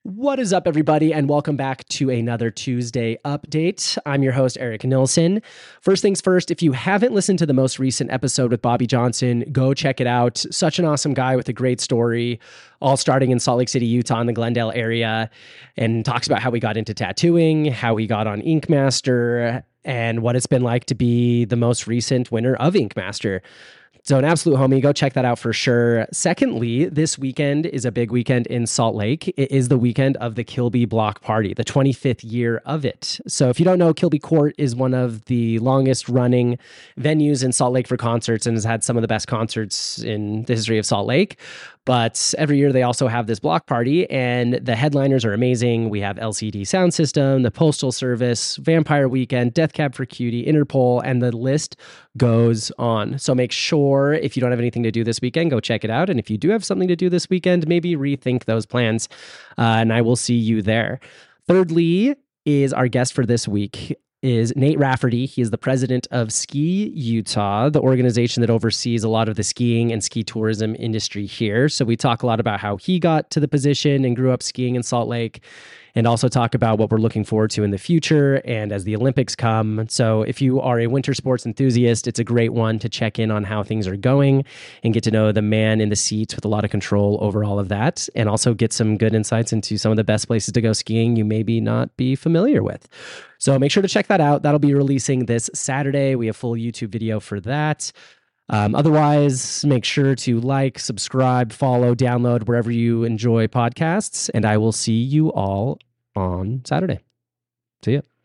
What is up, everybody, and welcome back to another Tuesday update. I'm your host, Eric Nilsson. First things first, if you haven't listened to the most recent episode with Bobby Johnson, go check it out. Such an awesome guy with a great story, all starting in Salt Lake City, Utah, in the Glendale area, and talks about how he got into tattooing, how he got on Ink Master, and what it's been like to be the most recent winner of Ink Master. So an absolute homie, go check that out for sure. Secondly, this weekend is a big weekend in Salt Lake. It is the weekend of the Kilby Block Party, the 25th year of it. So if you don't know, Kilby Court is one of the longest running venues in Salt Lake for concerts and has had some of the best concerts in the history of Salt Lake. But every year they also have this block party, and the headliners are amazing. We have LCD Soundsystem, the Postal Service, Vampire Weekend, Death Cab for Cutie, Interpol, and the list goes on. So make sure if you don't have anything to do this weekend, go check it out. And if you do have something to do this weekend, maybe rethink those plans, and I will see you there. Thirdly is our guest for this week is Nate Rafferty. He is the president of Ski Utah, the organization that oversees a lot of the skiing and ski tourism industry here. So we talk a lot about how he got to the position and grew up skiing in Salt Lake, and also talk about what we're looking forward to in the future and as the Olympics come. So if you are a winter sports enthusiast, it's a great one to check in on how things are going and get to know the man in the seats with a lot of control over all of that, and also get some good insights into some of the best places to go skiing you maybe not be familiar with. So make sure to check that out. That'll be releasing this Saturday. We have full YouTube video for that. Otherwise, make sure to like, subscribe, follow, download wherever you enjoy podcasts, and I will see you all on Saturday. See ya.